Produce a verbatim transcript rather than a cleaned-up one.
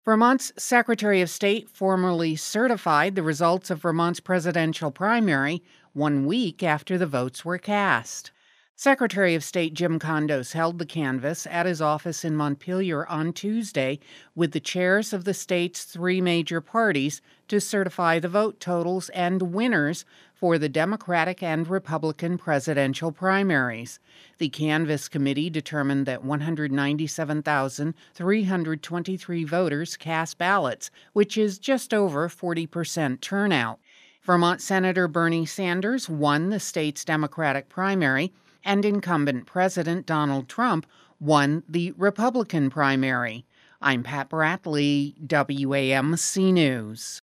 Vermont's Secretary of State formally certified the results of Vermont's presidential primary one week after the votes were cast. Secretary of State Jim Kondos held the canvass at his office in Montpelier on Tuesday with the chairs of the state's three major parties to certify the vote totals and winners for the Democratic and Republican presidential primaries. The canvass committee determined that one hundred ninety-seven thousand three hundred twenty-three voters cast ballots, which is just over forty percent turnout. Vermont Senator Bernie Sanders won the state's Democratic primary, and incumbent President Donald Trump won the Republican primary. I'm Pat Bradley, W A M C News.